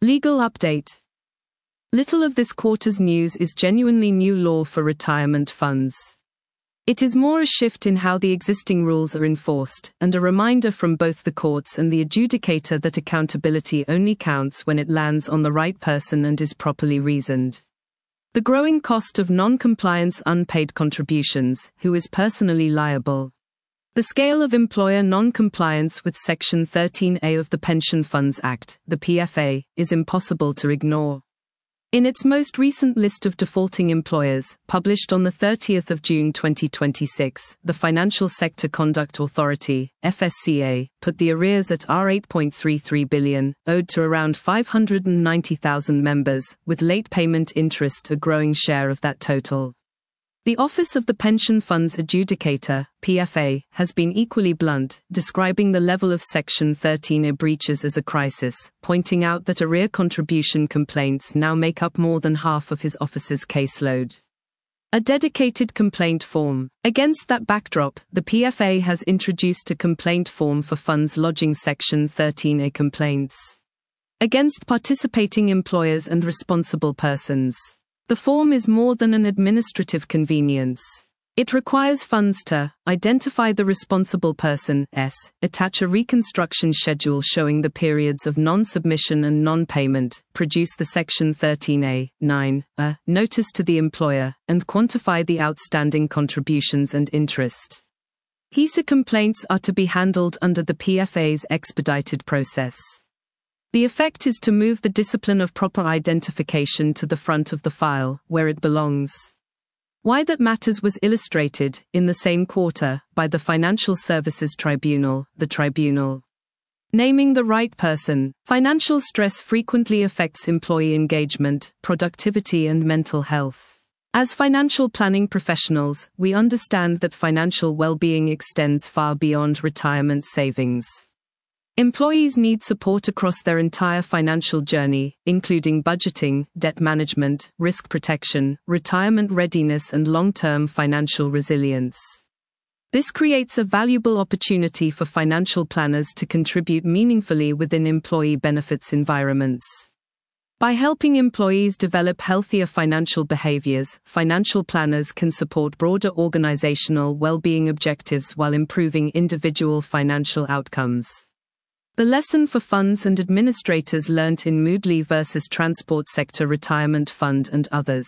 Legal update. Little of this quarter's news is genuinely new law for retirement funds. It is more a shift in how the existing rules are enforced, and a reminder from both the courts and the adjudicator that accountability only counts when it lands on the right person and is properly reasoned. The growing cost of non-compliance unpaid contributions, who is personally liable? The scale of employer non-compliance with Section 13A of the Pension Funds Act, the PFA, is impossible to ignore. In its most recent list of defaulting employers, published on 30 June 2026, the Financial Sector Conduct Authority, FSCA, put the arrears at R$8.33 billion, owed to around 590,000 members, with late payment interest a growing share of that total. The Office of the Pension Funds Adjudicator, PFA, has been equally blunt, describing the level of Section 13A breaches as a crisis, pointing out that arrear contribution complaints now make up more than half of his office's caseload. A dedicated complaint form. Against that backdrop, the PFA has introduced a complaint form for funds lodging Section 13A complaints against participating employers and responsible persons. The form is more than an administrative convenience. It requires funds to identify the responsible person, attach a reconstruction schedule showing the periods of non-submission and non-payment, produce the Section 13A, notice to the employer, and quantify the outstanding contributions and interest. HESA complaints are to be handled under the PFA's expedited process. The effect is to move the discipline of proper identification to the front of the file, where it belongs. Why that matters was illustrated, in the same quarter, by the Financial Services Tribunal, the tribunal. Naming the right person. Financial stress frequently affects employee engagement, productivity and mental health. As financial planning professionals, we understand that financial well-being extends far beyond retirement savings. Employees need support across their entire financial journey, including budgeting, debt management, risk protection, retirement readiness and long-term financial resilience. This creates a valuable opportunity for financial planners to contribute meaningfully within employee benefits environments. By helping employees develop healthier financial behaviors, financial planners can support broader organizational well-being objectives while improving individual financial outcomes. The lesson for funds and administrators learnt in Moodley versus Transport Sector Retirement Fund and others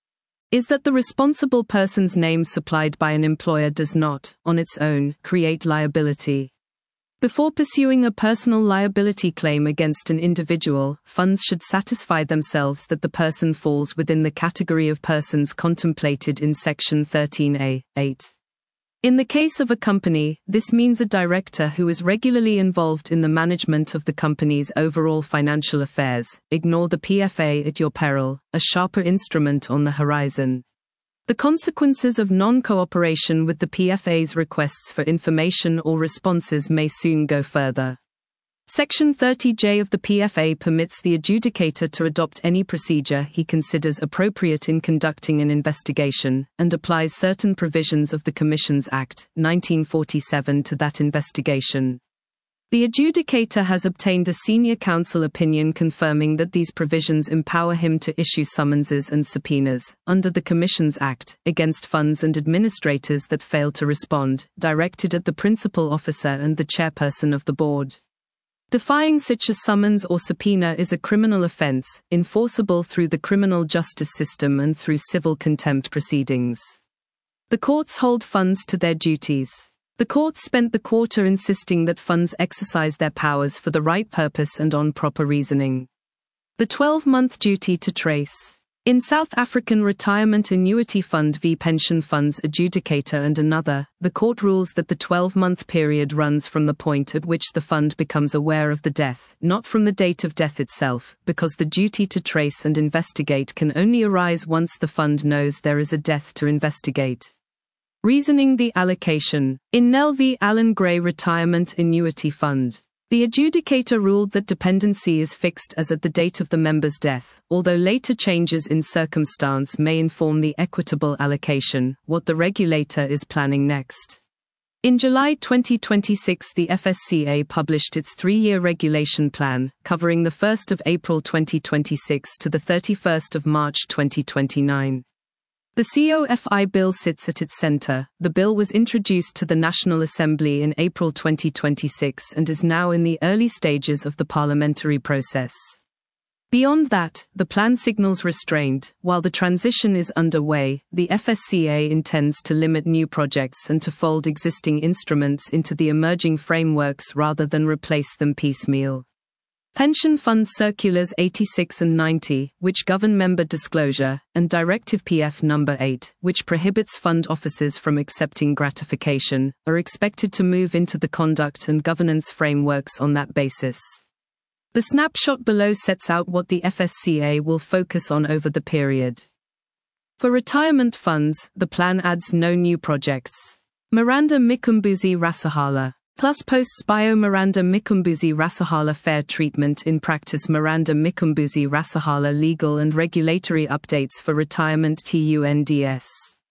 is that the responsible person's name supplied by an employer does not, on its own, create liability. Before pursuing a personal liability claim against an individual, funds should satisfy themselves that the person falls within the category of persons contemplated in Section 13A, 8. In the case of a company, this means a director who is regularly involved in the management of the company's overall financial affairs. Ignore the PFA at your peril, a sharper instrument on the horizon. The consequences of non-cooperation with the PFA's requests for information or responses may soon go further. Section 30J of the PFA permits the adjudicator to adopt any procedure he considers appropriate in conducting an investigation, and applies certain provisions of the Commissions Act, 1947 to that investigation. The adjudicator has obtained a senior counsel opinion confirming that these provisions empower him to issue summonses and subpoenas, under the Commissions Act, against funds and administrators that fail to respond, directed at the principal officer and the chairperson of the board. Defying such a summons or subpoena is a criminal offense, enforceable through the criminal justice system and through civil contempt proceedings. The courts hold funds to their duties. The courts spent the quarter insisting that funds exercise their powers for the right purpose and on proper reasoning. The 12-month duty to trace. In South African Retirement Annuity Fund v Pension Funds Adjudicator and another, the court rules that the 12-month period runs from the point at which the fund becomes aware of the death, not from the date of death itself, because the duty to trace and investigate can only arise once the fund knows there is a death to investigate. Reasoning the allocation. In Nell v Alan Gray Retirement Annuity Fund, the adjudicator ruled that dependency is fixed as at the date of the member's death, although later changes in circumstance may inform the equitable allocation, what the regulator is planning next. In July 2026, the FSCA published its 3-year regulation plan, covering the 1st of April 2026 to the 31st of March 2029. The COFI bill sits at its center. The bill was introduced to the National Assembly in April 2026 and is now in the early stages of the parliamentary process. Beyond that, the plan signals restraint. While the transition is underway, the FSCA intends to limit new projects and to fold existing instruments into the emerging frameworks rather than replace them piecemeal. Pension Fund Circulars 86 and 90, which govern member disclosure, and Directive PF No. 8, which prohibits fund offices from accepting gratification, are expected to move into the conduct and governance frameworks on that basis. The snapshot below sets out what the FSCA will focus on over the period. For retirement funds, the plan adds no new projects. Miranda Micombuzi Rasahala. Plus posts bio Miranda Micombuzi Rasahala fair treatment in practice Miranda Micombuzi Rasahala legal and regulatory updates for retirement TUNDS.